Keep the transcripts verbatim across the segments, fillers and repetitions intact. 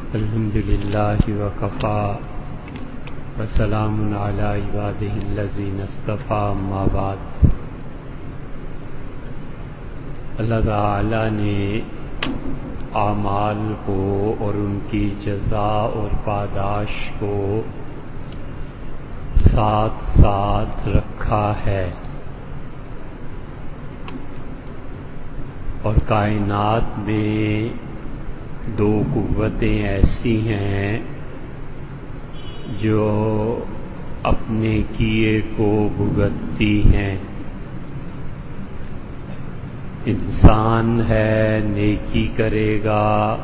الحمد للہ وکفیٰ وسلام علی عبادہ الذین اصطفیٰ اما بعد۔ اللہ تعالی نے اعمال کو اور ان کی جزا اور پاداش کو ساتھ ساتھ رکھا ہے، اور کائنات میں دو قوتیں ایسی ہیں جو اپنے کیے کو بھگتتی ہیں۔ انسان ہے، نیکی کرے گا،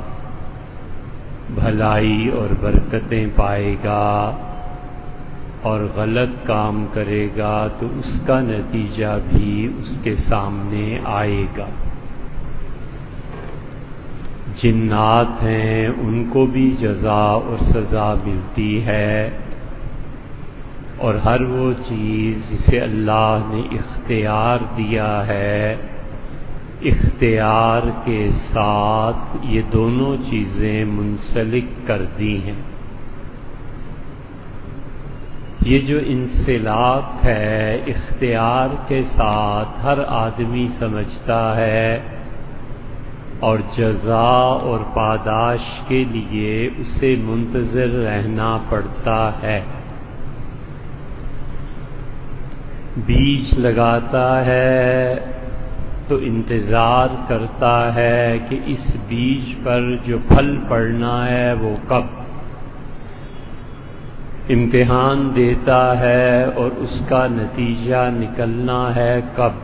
بھلائی اور برکتیں پائے گا، اور غلط کام کرے گا تو اس کا نتیجہ بھی اس کے سامنے آئے گا۔ جنات ہیں، ان کو بھی جزا اور سزا ملتی ہے، اور ہر وہ چیز جسے اللہ نے اختیار دیا ہے، اختیار کے ساتھ یہ دونوں چیزیں منسلک کر دی ہیں۔ یہ جو انسلاک ہے اختیار کے ساتھ ہر آدمی سمجھتا ہے، اور جزا اور پاداش کے لیے اسے منتظر رہنا پڑتا ہے۔ بیج لگاتا ہے تو انتظار کرتا ہے کہ اس بیج پر جو پھل پڑنا ہے وہ کب، امتحان دیتا ہے اور اس کا نتیجہ نکلنا ہے کب،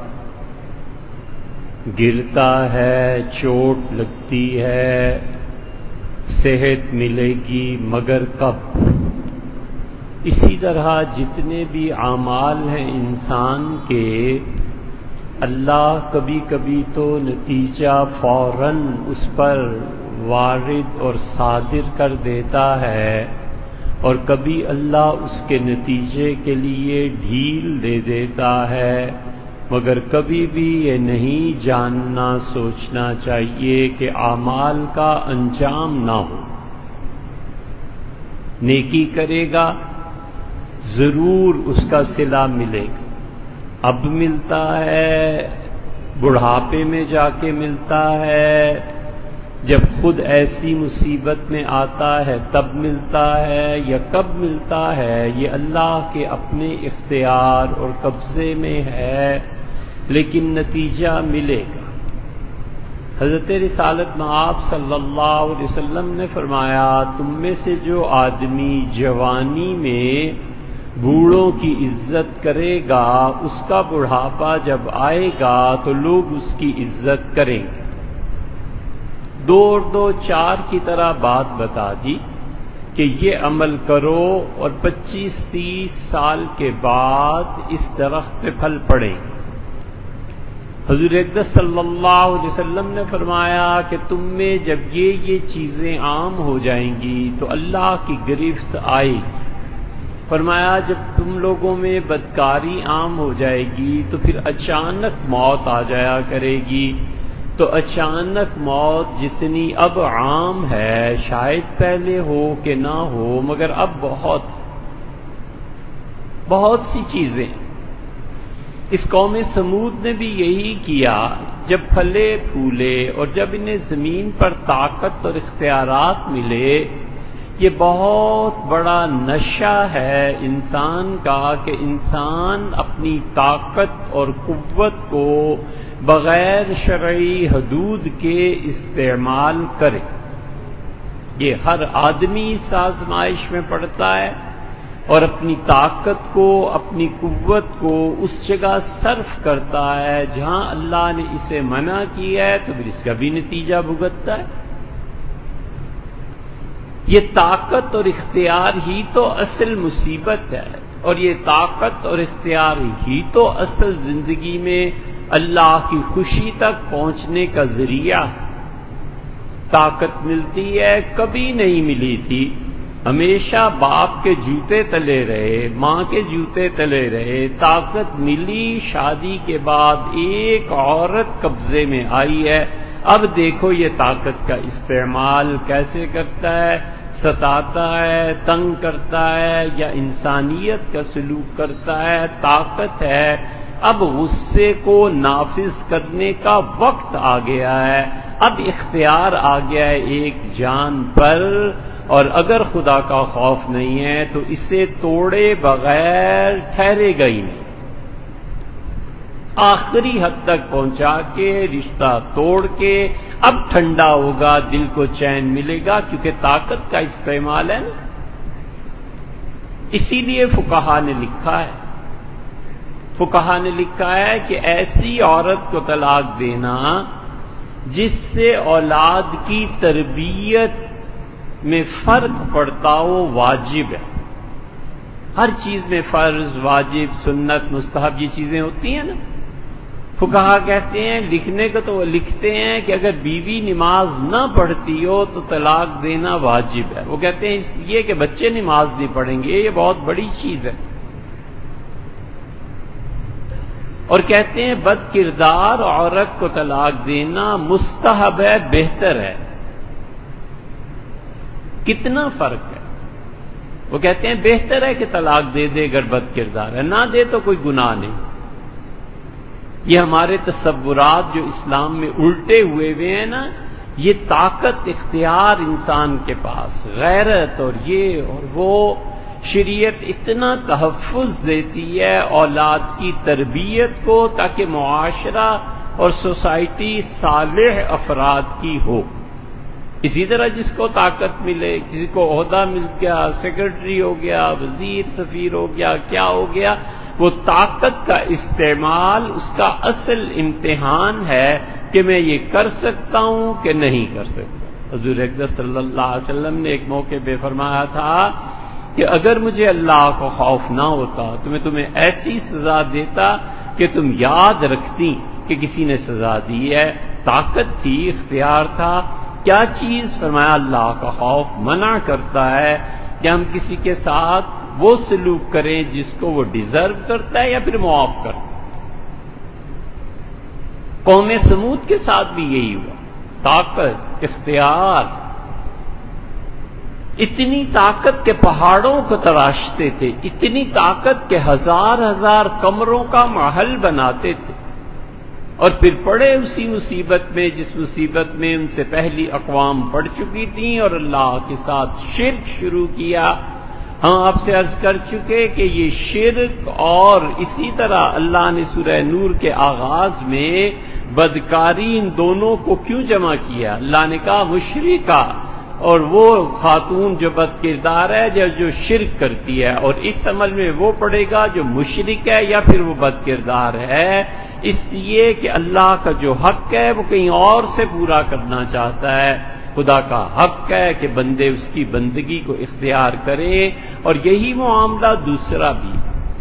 گرتا ہے، چوٹ لگتی ہے، صحت ملے گی، مگر کب۔ اسی طرح جتنے بھی اعمال ہیں انسان کے، اللہ کبھی کبھی تو نتیجہ فوراً اس پر وارد اور صادر کر دیتا ہے، اور کبھی اللہ اس کے نتیجے کے لیے ڈھیل دے دیتا ہے، مگر کبھی بھی یہ نہیں جاننا سوچنا چاہیے کہ اعمال کا انجام نہ ہو۔ نیکی کرے گا ضرور اس کا صلہ ملے گا، اب ملتا ہے، بڑھاپے میں جا کے ملتا ہے، جب خود ایسی مصیبت میں آتا ہے تب ملتا ہے، یا کب ملتا ہے یہ اللہ کے اپنے اختیار اور قبضے میں ہے، لیکن نتیجہ ملے گا۔ حضرت رسالت مآب صلی اللہ علیہ وسلم نے فرمایا، تم میں سے جو آدمی جوانی میں بوڑھوں کی عزت کرے گا، اس کا بڑھاپا جب آئے گا تو لوگ اس کی عزت کریں گے۔ دو اور دو چار کی طرح بات بتا دی کہ یہ عمل کرو اور پچیس تیس سال کے بعد اس درخت پہ پھل پڑیں گے۔ حضور اقدس صلی اللہ علیہ وسلم نے فرمایا کہ تم میں جب یہ یہ چیزیں عام ہو جائیں گی تو اللہ کی گرفت آئے گی۔ فرمایا جب تم لوگوں میں بدکاری عام ہو جائے گی تو پھر اچانک موت آ جایا کرے گی، تو اچانک موت جتنی اب عام ہے، شاید پہلے ہو کہ نہ ہو، مگر اب بہت بہت سی چیزیں۔ اس قوم سمود نے بھی یہی کیا، جب پھلے پھولے اور جب انہیں زمین پر طاقت اور اختیارات ملے، یہ بہت بڑا نشہ ہے انسان کا کہ انسان اپنی طاقت اور قوت کو بغیر شرعی حدود کے استعمال کرے۔ یہ ہر آدمی اس آزمائش میں پڑتا ہے، اور اپنی طاقت کو، اپنی قوت کو اس جگہ صرف کرتا ہے جہاں اللہ نے اسے منع کیا ہے، تو پھر اس کا بھی نتیجہ بھگتتا ہے۔ یہ طاقت اور اختیار ہی تو اصل مصیبت ہے، اور یہ طاقت اور اختیار ہی تو اصل زندگی میں اللہ کی خوشی تک پہنچنے کا ذریعہ ہے۔ طاقت ملتی ہے، کبھی نہیں ملی تھی، ہمیشہ باپ کے جوتے تلے رہے، ماں کے جوتے تلے رہے، طاقت ملی شادی کے بعد ایک عورت قبضے میں آئی ہے، اب دیکھو یہ طاقت کا استعمال کیسے کرتا ہے، ستاتا ہے، تنگ کرتا ہے یا انسانیت کا سلوک کرتا ہے، طاقت ہے۔ اب غصے کو نافذ کرنے کا وقت آ گیا ہے، اب اختیار آ گیا ہے ایک جان پر، اور اگر خدا کا خوف نہیں ہے تو اسے توڑے بغیر ٹھہرے گا ہی نہیں، آخری حد تک پہنچا کے رشتہ توڑ کے اب ٹھنڈا ہوگا، دل کو چین ملے گا، کیونکہ طاقت کا استعمال ہے نا۔ اسی لیے فقہا نے لکھا ہے فقہا نے لکھا ہے کہ ایسی عورت کو طلاق دینا جس سے اولاد کی تربیت میں فرق پڑتا ہو واجب ہے۔ ہر چیز میں فرض، واجب، سنت، مستحب یہ چیزیں ہوتی ہیں نا۔ فقہا کہتے ہیں، لکھنے کو تو وہ لکھتے ہیں کہ اگر بیوی نماز نہ پڑھتی ہو تو طلاق دینا واجب ہے۔ وہ کہتے ہیں اس لیے کہ بچے نماز نہیں پڑھیں گے، یہ بہت بڑی چیز ہے۔ اور کہتے ہیں بد کردار عورت کو طلاق دینا مستحب ہے، بہتر ہے۔ کتنا فرق ہے؟ وہ کہتے ہیں بہتر ہے کہ طلاق دے دے اگر بد کردار ہے، نہ دے تو کوئی گناہ نہیں۔ یہ ہمارے تصورات جو اسلام میں الٹے ہوئے ہوئے ہیں نا، یہ طاقت اختیار انسان کے پاس، غیرت اور یہ اور وہ، شریعت اتنا تحفظ دیتی ہے اولاد کی تربیت کو تاکہ معاشرہ اور سوسائٹی صالح افراد کی ہو۔ اسی طرح جس کو طاقت ملے، کسی کو عہدہ مل گیا، سیکرٹری ہو گیا، وزیر، سفیر ہو گیا، کیا ہو گیا، وہ طاقت کا استعمال اس کا اصل امتحان ہے کہ میں یہ کر سکتا ہوں کہ نہیں کر سکتا۔ حضور اقدس صلی اللہ علیہ وسلم نے ایک موقع پہ فرمایا تھا کہ اگر مجھے اللہ کو خوف نہ ہوتا تو میں تمہیں ایسی سزا دیتا کہ تم یاد رکھتی کہ کسی نے سزا دی ہے۔ طاقت تھی، اختیار تھا، کیا چیز؟ فرمایا اللہ کا خوف منع کرتا ہے کہ ہم کسی کے ساتھ وہ سلوک کریں جس کو وہ ڈیزرو کرتا ہے یا پھر معاف کرتا ہے۔ قوم سمود کے ساتھ بھی یہی ہوا، طاقت، اختیار، اتنی طاقت کے پہاڑوں کو تراشتے تھے، اتنی طاقت کے ہزار ہزار کمروں کا محل بناتے تھے، اور پھر پڑے اسی مصیبت میں جس مصیبت میں ان سے پہلی اقوام پڑ چکی تھیں اور اللہ کے ساتھ شرک شروع کیا۔ ہم آپ سے عرض کر چکے کہ یہ شرک، اور اسی طرح اللہ نے سورہ نور کے آغاز میں بدکاری ان دونوں کو کیوں جمع کیا؟ اللہ نے کہا مشرکہ، اور وہ خاتون جو بد کردار ہے جو جو شرک کرتی ہے، اور اس عمل میں وہ پڑے گا جو مشرک ہے یا پھر وہ بد کردار ہے، اس لیے کہ اللہ کا جو حق ہے وہ کہیں اور سے پورا کرنا چاہتا ہے۔ خدا کا حق ہے کہ بندے اس کی بندگی کو اختیار کریں، اور یہی معاملہ دوسرا بھی۔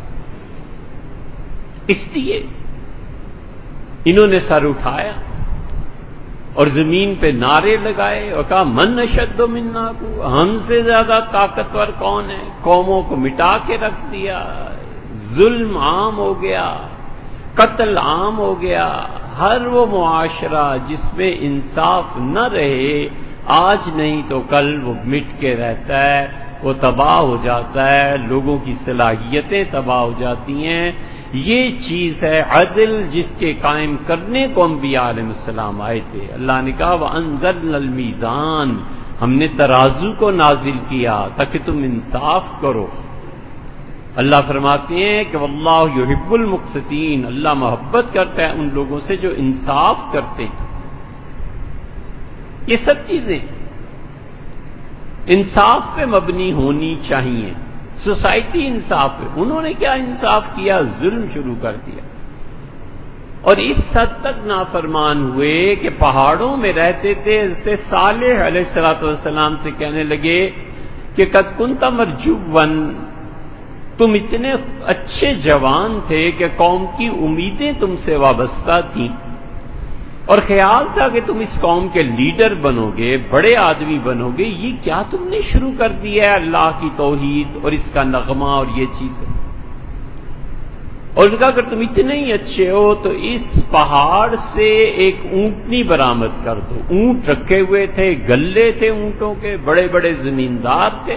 اس لیے انہوں نے سر اٹھایا اور زمین پہ نعرے لگائے اور کہا من اشد منا قوة، ہم سے زیادہ طاقتور کون ہے؟ قوموں کو مٹا کے رکھ دیا، ظلم عام ہو گیا، قتل عام ہو گیا۔ ہر وہ معاشرہ جس میں انصاف نہ رہے، آج نہیں تو کل وہ مٹ کے رہتا ہے، وہ تباہ ہو جاتا ہے، لوگوں کی صلاحیتیں تباہ ہو جاتی ہیں۔ یہ چیز ہے عدل جس کے قائم کرنے کو انبیاء علیہ السلام آئے تھے۔ اللہ نے کہا وَأَنزَلْنَا الْمِيزَانَ، ہم نے ترازو کو نازل کیا تاکہ تم انصاف کرو۔ اللہ فرماتے ہیں کہ واللہ یحب المقسطین، اللہ محبت کرتا ہے ان لوگوں سے جو انصاف کرتے ہیں۔ یہ سب چیزیں انصاف پہ مبنی ہونی چاہیے، سوسائٹی انصاف پہ۔ انہوں نے کیا انصاف کیا؟ ظلم شروع کر دیا، اور اس حد تک نافرمان ہوئے کہ پہاڑوں میں رہتے تھے۔ حضرت صالح علیہ الصلوۃ والسلام سے کہنے لگے کہ قد کنت مرجوا، تم اتنے اچھے جوان تھے کہ قوم کی امیدیں تم سے وابستہ تھیں، اور خیال تھا کہ تم اس قوم کے لیڈر بنو گے، بڑے آدمی بنو گے، یہ کیا تم نے شروع کر دیا ہے اللہ کی توحید اور اس کا نغمہ اور یہ چیزیں؟ اور ان کا اگر تم اتنے ہی اچھے ہو تو اس پہاڑ سے ایک اونٹنی برآمد کر دو. اونٹ رکھے ہوئے تھے، گلے تھے اونٹوں کے، بڑے بڑے زمیندار تھے.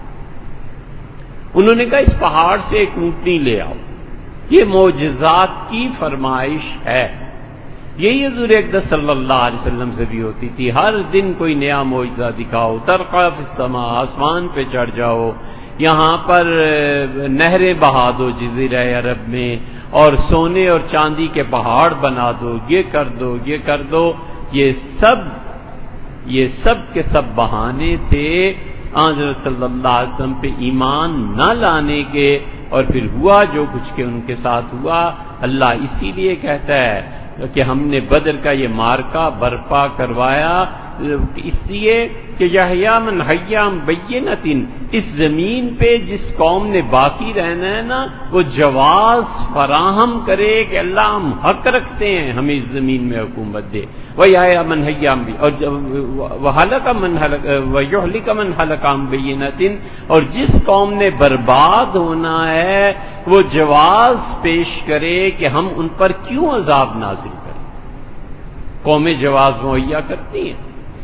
انہوں نے کہا اس پہاڑ سے ایک اونٹنی لے آؤ. یہ معجزات کی فرمائش ہے. یہی حضور اقدس صلی اللہ علیہ وسلم سے بھی ہوتی تھی. ہر دن کوئی نیا معجزہ دکھاؤ. ترقی فی السماء، آسمان پہ چڑھ جاؤ، یہاں پر نہریں بہا دو جزیرہ عرب میں، اور سونے اور چاندی کے پہاڑ بنا دو، یہ کر دو یہ کر دو. یہ سب یہ سب کے سب بہانے تھے حضرت صلی اللہ علیہ وسلم پہ ایمان نہ لانے کے. اور پھر ہوا جو کچھ کہ ان کے ساتھ ہوا. اللہ اسی لیے کہتا ہے کہ ہم نے بدر کا یہ مارکا برپا کروایا، اس لیے کہ یحییٰ من حیّ بینۃ، اس زمین پہ جس قوم نے باقی رہنا ہے نا، وہ جواز فراہم کرے کہ اللہ ہم حق رکھتے ہیں، ہمیں اس زمین میں حکومت دے. وَیَحْیَیٰ مَنْ حَیَّ اور وَہَلَکَ مَنْ هَلَکَ وَیُہْلِکَ مَنْ هَلَکَ عَن بَیِّنَۃٍ، اور جس قوم نے برباد ہونا ہے وہ جواز پیش کرے کہ ہم ان پر کیوں عذاب نازل کریں. قومیں جواز مہیا کرتی ہیں،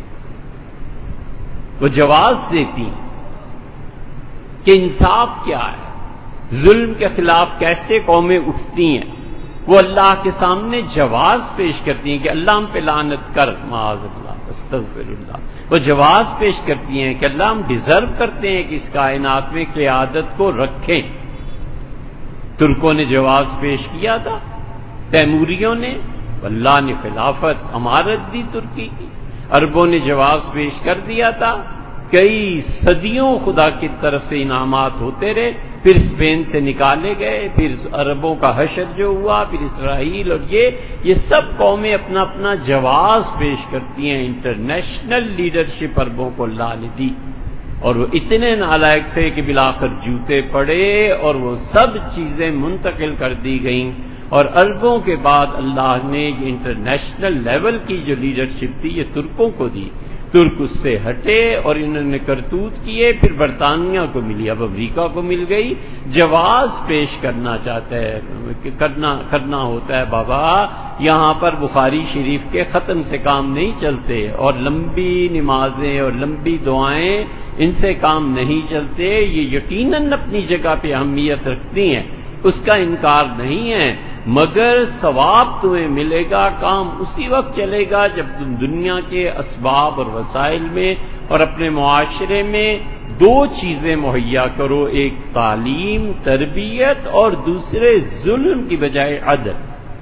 وہ جواز دیتی ہیں کہ انصاف کیا ہے، ظلم کے خلاف کیسے قومیں اٹھتی ہیں. وہ اللہ کے سامنے جواز پیش کرتی ہیں کہ اللہ ہم پہ لعنت کر، معاذ اللہ استغفر اللہ. وہ جواز پیش کرتی ہیں کہ اللہ ہم ڈیزرو کرتے ہیں کہ اس کائنات میں قیادت کو رکھیں. ترکوں نے جواز پیش کیا تھا، تیموریوں نے، اللہ نے خلافت امارت دی ترکی کی. عربوں نے جواز پیش کر دیا تھا، کئی صدیوں خدا کی طرف سے انعامات ہوتے رہے، پھر اسپین سے نکالے گئے، پھر عربوں کا حشر جو ہوا، پھر اسرائیل، اور یہ یہ سب قومیں اپنا اپنا جواز پیش کرتی ہیں. انٹرنیشنل لیڈرشپ عربوں کو اللہ نے دی، اور وہ اتنے نالائق تھے کہ بالآخر جوتے پڑے اور وہ سب چیزیں منتقل کر دی گئیں. اور عربوں کے بعد اللہ نے یہ انٹرنیشنل لیول کی جو لیڈرشپ تھی یہ ترکوں کو دی. ترک اس سے ہٹے اور انہوں نے کرتوت کیے، پھر برطانیہ کو ملی، اب امریکہ کو مل گئی. جواز پیش کرنا چاہتا ہے، کرنا کرنا ہوتا ہے. بابا یہاں پر بخاری شریف کے ختم سے کام نہیں چلتے، اور لمبی نمازیں اور لمبی دعائیں ان سے کام نہیں چلتے. یہ یقیناً اپنی جگہ پہ اہمیت رکھتی ہیں، اس کا انکار نہیں ہے، مگر ثواب تمہیں ملے گا. کام اسی وقت چلے گا جب تم دنیا کے اسباب اور وسائل میں اور اپنے معاشرے میں دو چیزیں مہیا کرو، ایک تعلیم تربیت اور دوسرے ظلم کی بجائے عدل.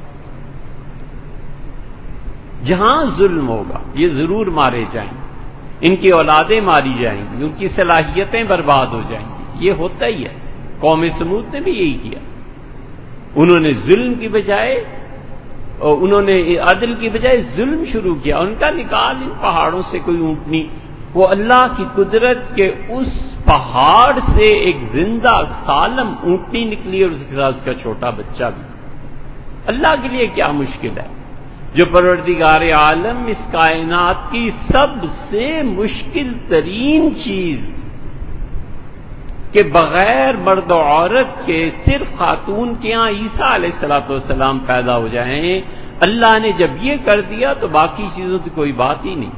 جہاں ظلم ہوگا یہ ضرور مارے جائیں گے، ان کی اولادیں ماری جائیں گی، ان کی صلاحیتیں برباد ہو جائیں گی. یہ ہوتا ہی ہے. قوم سمود نے بھی یہی کیا. انہوں نے ظلم کی بجائے اور انہوں نے عدل کی بجائے ظلم شروع کیا. ان کا نکال ان پہاڑوں سے کوئی اونٹنی، وہ اللہ کی قدرت کے اس پہاڑ سے ایک زندہ سالم اونٹنی نکلی، اور اس کے ساتھ اس کا چھوٹا بچہ بھی. اللہ کے لیے کیا مشکل ہے؟ جو پروردگار عالم اس کائنات کی سب سے مشکل ترین چیز کہ بغیر مرد و عورت کے صرف خاتون کے یہاں عیسیٰ علیہ الصلوۃ والسلام پیدا ہو جائیں، اللہ نے جب یہ کر دیا تو باقی چیزوں کی کوئی بات ہی نہیں.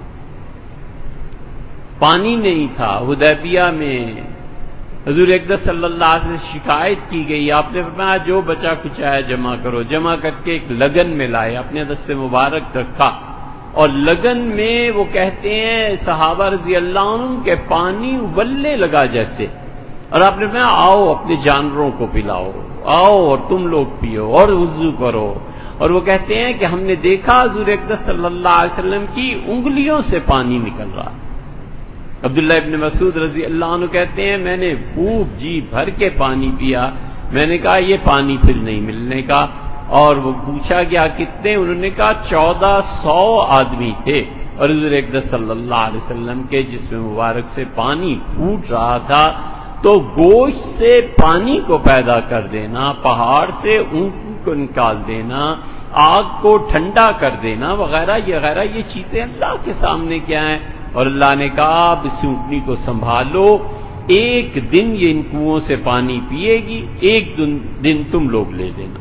پانی نہیں تھا حدیبیہ میں، حضور اقدس صلی اللہ علیہ وسلم سے شکایت کی گئی. آپ نے فرمایا جو بچا کچھ ہے جمع کرو. جمع کر کے ایک لگن میں لائے، اپنے دست مبارک رکھا، اور لگن میں وہ کہتے ہیں صحابہ رضی اللہ عنہ کہ پانی ابلنے لگا جیسے. اور آپ نے کہا آؤ اپنے جانوروں کو پلاؤ، آؤ اور تم لوگ پیو اور وضو کرو. اور وہ کہتے ہیں کہ ہم نے دیکھا حضور اقدس صلی اللہ علیہ وسلم کی انگلیوں سے پانی نکل رہا. عبداللہ ابن مسعود رضی اللہ عنہ کہتے ہیں میں نے خوب جی بھر کے پانی پیا. میں نے کہا یہ پانی پھر نہیں ملنے کا. اور وہ پوچھا گیا کتنے؟ انہوں نے کہا چودہ سو آدمی تھے. اور حضور اقدس صلی اللہ علیہ وسلم کے جسم مبارک سے پانی پھوٹ رہا تھا. تو گوشت سے پانی کو پیدا کر دینا، پہاڑ سے اونٹ کو نکال دینا، آگ کو ٹھنڈا کر دینا وغیرہ یہ وغیرہ یہ چیزیں اللہ کے سامنے کیا ہیں. اور اللہ نے کہا اب اس اونٹنی کو سنبھالو. ایک دن یہ ان کنووں سے پانی پیے گی، ایک دن تم لوگ لے لینا۔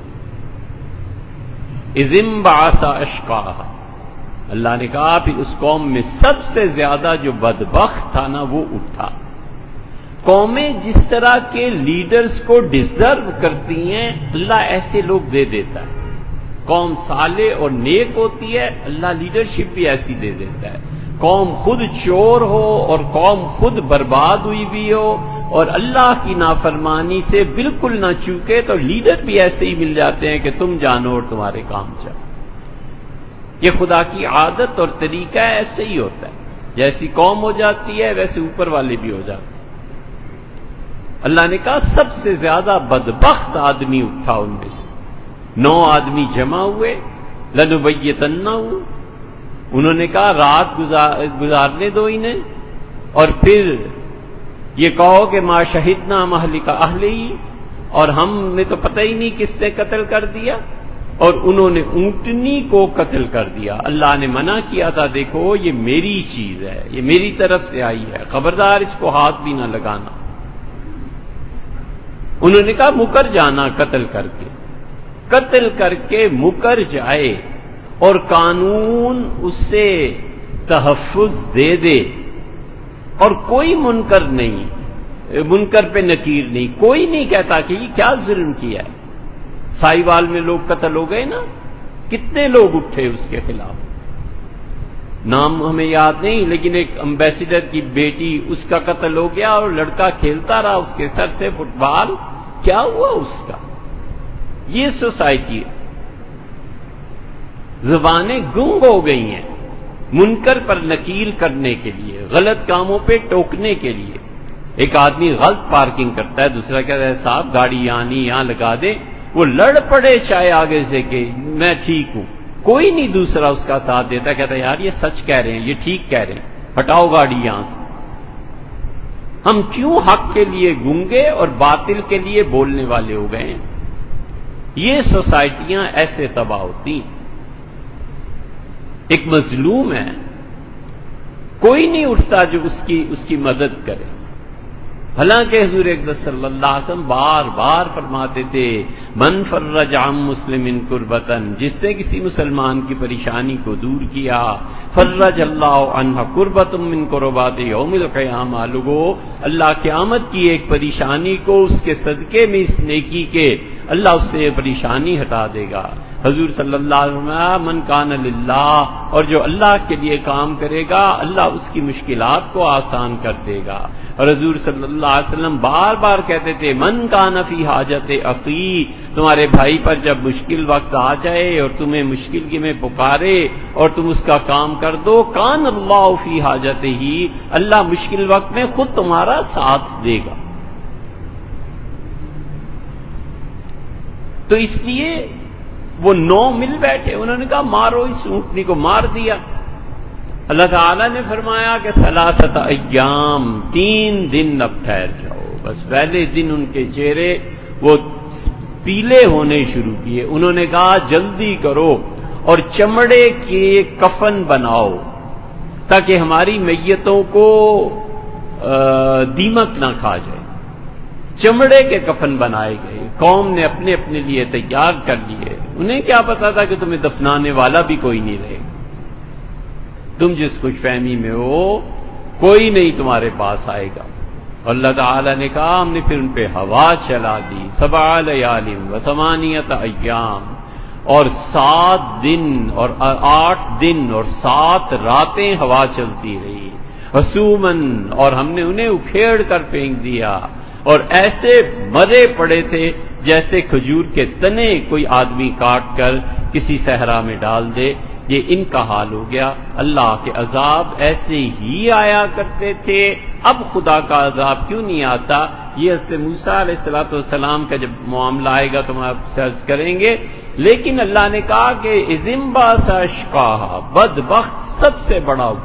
اذ انبعث اشقاها، اللہ نے کہا پھر اس قوم میں سب سے زیادہ جو بدبخت تھا نا وہ اٹھا۔ قومیں جس طرح کے لیڈرز کو ڈیزرو کرتی ہیں اللہ ایسے لوگ دے دیتا ہے۔ قوم صالح اور نیک ہوتی ہے، اللہ لیڈرشپ بھی ایسی دے دیتا ہے۔ قوم خود چور ہو اور قوم خود برباد ہوئی بھی ہو اور اللہ کی نافرمانی سے بالکل نہ چوکے تو لیڈر بھی ایسے ہی مل جاتے ہیں کہ تم جانو اور تمہارے کام چلو۔ یہ خدا کی عادت اور طریقہ ہے، ایسے ہی ہوتا ہے، جیسی قوم ہو جاتی ہے ویسے اوپر والے بھی ہو جاتے ہیں۔ اللہ نے کہا سب سے زیادہ بدبخت آدمی اٹھا ان میں سے، نو آدمی جمع ہوئے، لنبیتنہ، انہوں نے کہا رات گزارنے دو انہیں، اور پھر یہ کہو کہ ما شہدنا مہلک اہلہ، اور ہم نے تو پتہ ہی نہیں کس نے قتل کر دیا، اور انہوں نے اونٹنی کو قتل کر دیا۔ اللہ نے منع کیا تھا دیکھو یہ میری چیز ہے، یہ میری طرف سے آئی ہے، خبردار اس کو ہاتھ بھی نہ لگانا۔ انہوں نے کہا مکر جانا قتل کر کے، قتل کر کے مکر جائے اور قانون اس سے تحفظ دے دے، اور کوئی منکر نہیں، منکر پہ نکیر نہیں، کوئی نہیں کہتا کہ یہ کیا ظلم کیا ہے۔ سائیوال میں لوگ قتل ہو گئے نا، کتنے لوگ اٹھے اس کے خلاف، نام ہمیں یاد نہیں، لیکن ایک امبیسڈر کی بیٹی اس کا قتل ہو گیا اور لڑکا کھیلتا رہا اس کے سر سے فٹ بال، کیا ہوا اس کا؟ یہ سوسائٹی ہے، زبانیں گنگ ہو گئی ہیں منکر پر نکیر کرنے کے لیے، غلط کاموں پہ ٹوکنے کے لیے۔ ایک آدمی غلط پارکنگ کرتا ہے، دوسرا کہتا ہے صاحب گاڑی یہاں نہیں یہاں لگا دے، وہ لڑ پڑے چاہے آگے سے کہ میں ٹھیک ہوں، کوئی نہیں دوسرا اس کا ساتھ دیتا، کہتا ہے یار یہ سچ کہہ رہے ہیں، یہ ٹھیک کہہ رہے ہیں، ہٹاؤ گاڑی یہاں سے۔ ہم کیوں حق کے لیے گونگے اور باطل کے لیے بولنے والے ہو گئے ہیں؟ یہ سوسائٹیاں ایسے تباہ ہوتی ہیں۔ ایک مظلوم ہے، کوئی نہیں اٹھتا جو اس کی اس کی مدد کرے، حالانکہ حضور اقدس صلی اللہ علیہ وسلم بار بار فرماتے تھے من فرج عن مسلم کربتن، جس نے کسی مسلمان کی پریشانی کو دور کیا، فرج اللہ عنہ کربۃ من کربات یوم القیامہ، لوگو اللہ قیامت کی ایک پریشانی کو اس کے صدقے میں اس نیکی کے اللہ اس سے پریشانی ہٹا دے گا۔ حضور صلی اللہ علیہ وسلم من کان للہ، اور جو اللہ کے لیے کام کرے گا اللہ اس کی مشکلات کو آسان کر دے گا۔ اور حضور صلی اللہ علیہ وسلم بار بار کہتے تھے من کان فی حاجت اخی، تمہارے بھائی پر جب مشکل وقت آ جائے اور تمہیں مشکل کی میں پکارے اور تم اس کا کام کر دو، کان اللہ فی حاجت ہی، اللہ مشکل وقت میں خود تمہارا ساتھ دے گا۔ تو اس لیے وہ نو مل بیٹھے، انہوں نے کہا مارو اس اونٹنی کو، مار دیا۔ اللہ تعالیٰ نے فرمایا کہ ثلاثۃ ایام، تین دن اب ٹھہر جاؤ، بس پہلے دن ان کے چہرے وہ پیلے ہونے شروع کیے، انہوں نے کہا جلدی کرو اور چمڑے کے کفن بناؤ تاکہ ہماری میتوں کو دیمک نہ کھا جائے۔ چمڑے کے کفن بنائے گئے، قوم نے اپنے اپنے لیے تیار کر لیے، انہیں کیا پتا تھا کہ تمہیں دفنانے والا بھی کوئی نہیں رہے، تم جس خوش فہمی میں ہو کوئی نہیں تمہارے پاس آئے گا۔ اللہ تعالی نے کہا ہم نے پھر ان پہ ہوا چلا دی، سبع لیال و ثمانیۃ ایام، اور سات دن اور آٹھ دن اور سات راتیں ہوا چلتی رہی، حسومن، اور ہم نے انہیں اکھیڑ کر پھینک دیا، اور ایسے مرے پڑے تھے جیسے کھجور کے تنے کوئی آدمی کاٹ کر کسی صحرا میں ڈال دے، یہ ان کا حال ہو گیا۔ اللہ کے عذاب ایسے ہی آیا کرتے تھے، اب خدا کا عذاب کیوں نہیں آتا؟ یہ حضرت موسیٰ علیہ الصلوۃ والسلام کا جب معاملہ آئے گا تو ہم آپ سے عرض کریں گے، لیکن اللہ نے کہا کہ اذ انبعث اشقاها، بدبخت سب سے بڑا اٹھا۔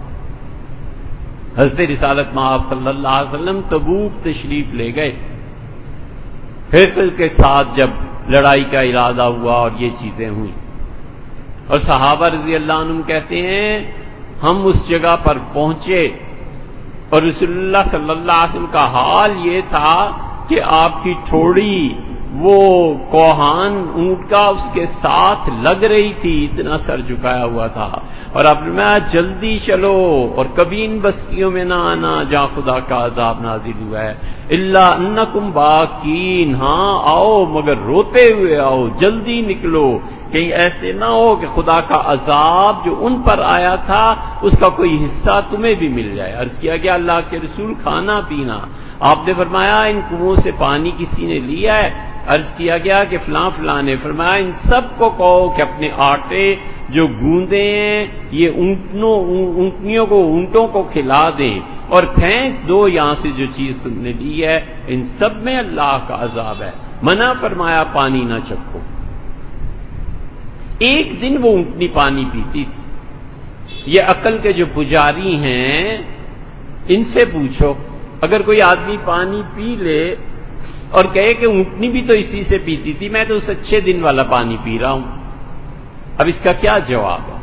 حضرت رسالت مآب صلی اللہ علیہ وسلم تبوک تشریف لے گئے، ہرقل کے ساتھ جب لڑائی کا ارادہ ہوا اور یہ چیزیں ہوئیں، اور صحابہ رضی اللہ عنہم کہتے ہیں ہم اس جگہ پر پہنچے اور رسول اللہ صلی اللہ علیہ وسلم کا حال یہ تھا کہ آپ کی تھوڑی وہ کوہان اونٹ کا اس کے ساتھ لگ رہی تھی، اتنا سر جھکایا ہوا تھا، اور آپ نے کہا جلدی چلو اور کبھی ان بستیوں میں نہ آنا جہاں خدا کا عذاب نازل ہوا ہے، الا انکم باکین، ہاں آؤ مگر روتے ہوئے آؤ، جلدی نکلو، کہیں ایسے نہ ہو کہ خدا کا عذاب جو ان پر آیا تھا اس کا کوئی حصہ تمہیں بھی مل جائے۔ عرض کیا کہ اللہ کے رسول کھانا پینا، آپ نے فرمایا ان کنووں سے پانی کسی نے لیا ہے؟ عرض کیا گیا کہ فلاں فلاں نے۔ فرمایا ان سب کو کہو کہ اپنے آٹے جو گوندے ہیں یہ اونٹنوں اونٹنیوں کو اونٹوں کو کھلا دیں اور پھینک دو یہاں سے جو چیز تم نے لی ہے، ان سب میں اللہ کا عذاب ہے۔ منع فرمایا پانی نہ چکھو۔ ایک دن وہ اونٹنی پانی پیتی تھی۔ یہ عقل کے جو پجاری ہیں ان سے پوچھو، اگر کوئی آدمی پانی پی لے اور کہے کہ اونٹنی بھی تو اسی سے پیتی تھی، میں تو اس اچھے دن والا پانی پی رہا ہوں، اب اس کا کیا جواب ہے؟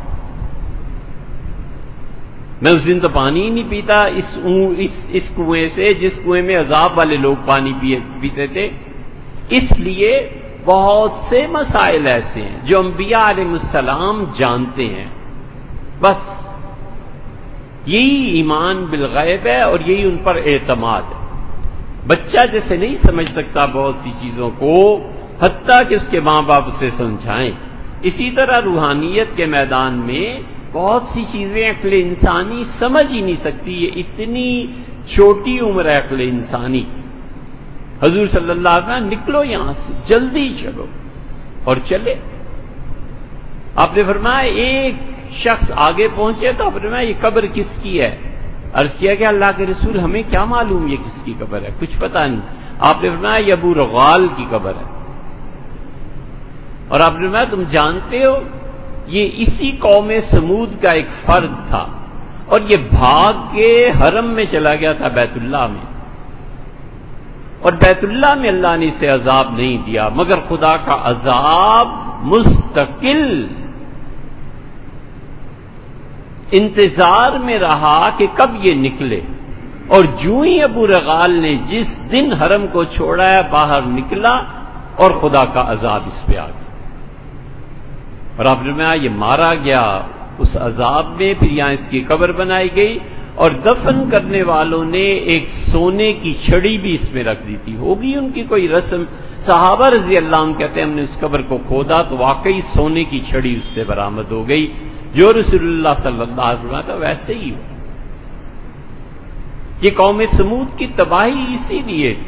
میں اس دن تو پانی ہی نہیں پیتا اس اس, اس کنویں سے جس کنویں میں عذاب والے لوگ پانی پیتے تھے۔ اس لیے بہت سے مسائل ایسے ہیں جو انبیاء علیہ السلام جانتے ہیں، بس یہی ایمان بالغیب ہے اور یہی ان پر اعتماد ہے۔ بچہ جیسے نہیں سمجھ سکتا بہت سی چیزوں کو، حتیٰ کہ اس کے ماں باپ اسے سمجھائیں، اسی طرح روحانیت کے میدان میں بہت سی چیزیں عقل انسانی سمجھ ہی نہیں سکتی، یہ اتنی چھوٹی عمر ہے عقل انسانی۔ حضور صلی اللہ علیہ وسلم نکلو یہاں سے، جلدی چلو، اور چلے۔ آپ نے فرمایا ایک شخص آگے پہنچے تو آپ نے فرمایا یہ قبر کس کی ہے؟ عرض کیا کہ اللہ کے رسول ہمیں کیا معلوم یہ کس کی قبر ہے، کچھ پتہ نہیں۔ آپ نے فرمایا یہ ابو رغال کی قبر ہے، اور آپ نے فرمایا تم جانتے ہو یہ اسی قوم سمود کا ایک فرد تھا اور یہ بھاگ کے حرم میں چلا گیا تھا بیت اللہ میں، اور بیت اللہ میں اللہ نے اسے عذاب نہیں دیا، مگر خدا کا عذاب مستقل انتظار میں رہا کہ کب یہ نکلے، اور جو ہی ابو رغال نے جس دن حرم کو چھوڑا ہے باہر نکلا اور خدا کا عذاب اس پہ آ گیا، اور آپ نے فرمایا یہ مارا گیا اس عذاب میں، پھر یہاں اس کی قبر بنائی گئی، اور دفن کرنے والوں نے ایک سونے کی چھڑی بھی اس میں رکھ دی تھی، ہوگی ان کی کوئی رسم۔ صحابہ رضی اللہ عنہ کہتے ہیں ہم نے اس قبر کو کھودا تو واقعی سونے کی چھڑی اس سے برآمد ہو گئی، جو رسول اللہ صلی اللہ علیہ وسلم تھا ویسے ہی ہو۔ یہ قوم سمود کی تباہی اسی لیے تھی،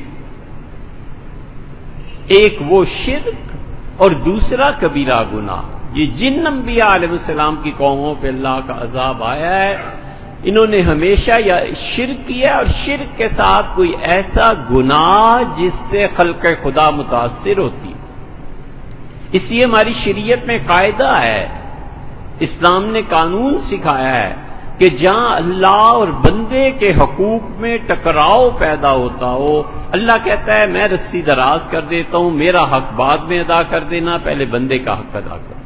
ایک وہ شرک اور دوسرا کبیرہ گناہ۔ یہ جن انبیاء علیہ السلام کی قوموں پہ اللہ کا عذاب آیا ہے، انہوں نے ہمیشہ یا شرک کیا اور شرک کے ساتھ کوئی ایسا گناہ جس سے خلق خدا متاثر ہوتی۔ اس لیے ہماری شریعت میں قاعدہ ہے، اسلام نے قانون سکھایا ہے کہ جہاں اللہ اور بندے کے حقوق میں ٹکراؤ پیدا ہوتا ہو، اللہ کہتا ہے میں رسی دراز کر دیتا ہوں، میرا حق بعد میں ادا کر دینا، پہلے بندے کا حق ادا کر۔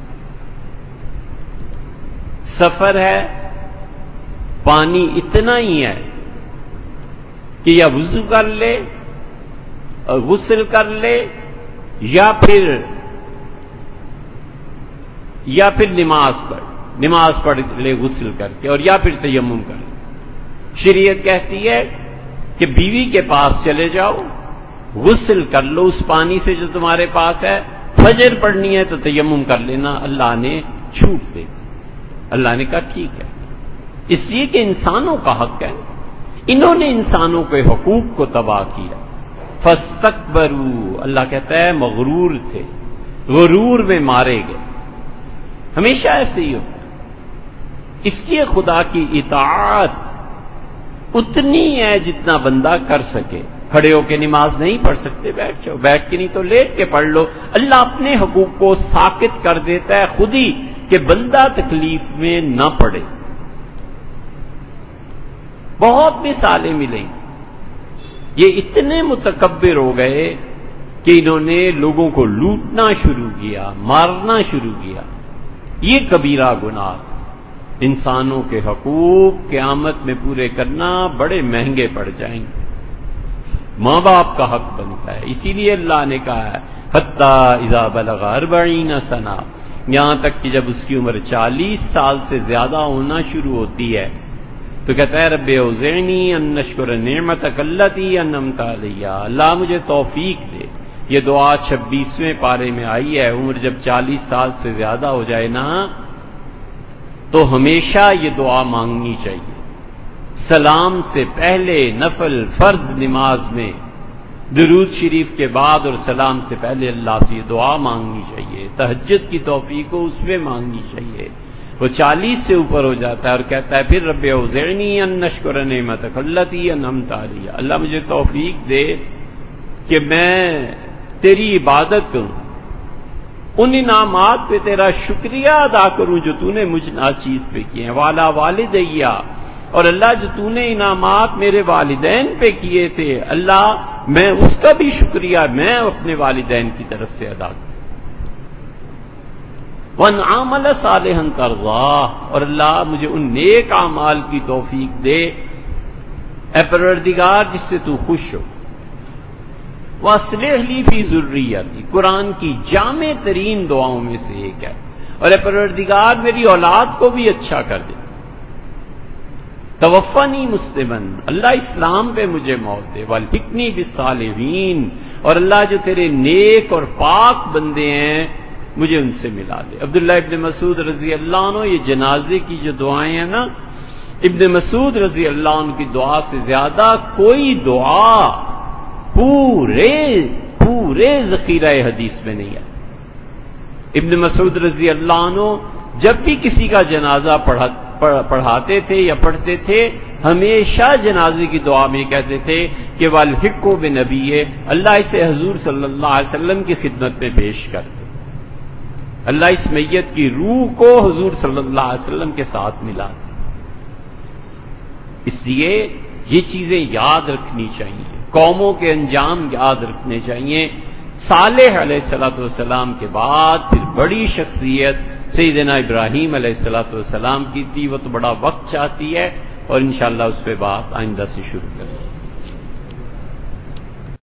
سفر ہے، پانی اتنا ہی ہے کہ یا وضو کر لے اور غسل کر لے، یا پھر یا پھر نماز پڑھ نماز پڑھ لے غسل کر کے، اور یا پھر تیمم کر لے۔ شریعت کہتی ہے کہ بیوی کے پاس چلے جاؤ، غسل کر لو اس پانی سے جو تمہارے پاس ہے، فجر پڑھنی ہے تو تیمم کر لینا، اللہ نے چھوٹ دے۔ اللہ نے کہا ٹھیک ہے، اس لیے کہ انسانوں کا حق ہے، انہوں نے انسانوں کے حقوق کو تباہ کیا۔ فاستکبروا، اللہ کہتا ہے مغرور تھے، غرور میں مارے گئے۔ ہمیشہ ایسے ہی ہوتا، اس لیے خدا کی اطاعت اتنی ہے جتنا بندہ کر سکے۔ کھڑے ہو کے نماز نہیں پڑھ سکتے، بیٹھ جاؤ، بیٹھ کے نہیں تو لیٹ کے پڑھ لو۔ اللہ اپنے حقوق کو ساکت کر دیتا ہے خود ہی کہ بندہ تکلیف میں نہ پڑے۔ بہت مثالیں ملیں، یہ اتنے متکبر ہو گئے کہ انہوں نے لوگوں کو لوٹنا شروع کیا، مارنا شروع کیا، یہ کبیرہ گناہ۔ انسانوں کے حقوق قیامت میں پورے کرنا بڑے مہنگے پڑ جائیں گے. ماں باپ کا حق بنتا ہے. اسی لیے اللہ نے کہا ہے حتی اذا بلغ اربعین سنہ، یہاں تک کہ جب اس کی عمر چالیس سال سے زیادہ ہونا شروع ہوتی ہے تو کہتا ہے رب اوزعنی ان اشکر نعمتک التی انعمت علی، اللہ مجھے توفیق دے. یہ دعا چھبیسویں پارے میں آئی ہے. عمر جب چالیس سال سے زیادہ ہو جائے نا تو ہمیشہ یہ دعا مانگنی چاہیے. سلام سے پہلے نفل فرض نماز میں درود شریف کے بعد اور سلام سے پہلے اللہ سے یہ دعا مانگنی چاہیے. تہجد کی توفیق کو اس میں مانگنی چاہیے. وہ چالیس سے اوپر ہو جاتا ہے اور کہتا ہے پھر رب اوزعنی ان اشکر نعمتک التی انعمت علی، اللہ مجھے توفیق دے کہ میں تیری عبادت کروں، ان انعامات پہ تیرا شکریہ ادا کروں جو تو نے مجھ ناچیز پہ کیے ہیں. والا والدیہ، اور اللہ جو تو نے انعامات میرے والدین پہ کیے تھے اللہ میں اس کا بھی شکریہ میں اپنے والدین کی طرف سے ادا کروں. وَنْعَمَلَ صَالِحًا تَرْضَاهُ، اور اللہ مجھے ان نیک اعمال کی توفیق دے اے پروردگار جس سے تو خوش ہو. وَأَصْلِحْ لِي فِي ذُرِّيَّتِي، قرآن کی جامع ترین دعاؤں میں سے ایک ہے. اور اے پروردگار میری اولاد کو بھی اچھا کر دے. توفنی مسلمن، اللہ اسلام پہ مجھے موت دے. والحقنی بالصالحین، اور اللہ جو تیرے نیک اور پاک بندے ہیں مجھے ان سے ملا دے. عبداللہ ابن مسعود رضی اللہ عنہ، یہ جنازے کی جو دعائیں ہیں نا، ابن مسعود رضی اللہ عنہ کی دعا سے زیادہ کوئی دعا پورے پورے ذخیرہ حدیث میں نہیں ہے. ابن مسعود رضی اللہ عنہ جب بھی کسی کا جنازہ پڑھا پڑھاتے تھے یا پڑھتے تھے ہمیشہ جنازے کی دعا میں کہتے تھے کہ والحقہ بنبی، اللہ اسے حضور صلی اللہ علیہ وسلم کی خدمت میں پیش کر دے. اللہ اس میت کی روح کو حضور صلی اللہ علیہ وسلم کے ساتھ ملا دے. اس لیے یہ چیزیں یاد رکھنی چاہیے، قوموں کے انجام یاد رکھنے چاہیے. صالح علیہ الصلوۃ والسلام کے بعد پھر بڑی شخصیت سیدنا ابراہیم علیہ الصلوۃ والسلام کی تھی. وہ تو بڑا وقت چاہتی ہے اور انشاءاللہ اس پہ بات آئندہ سے شروع کریں.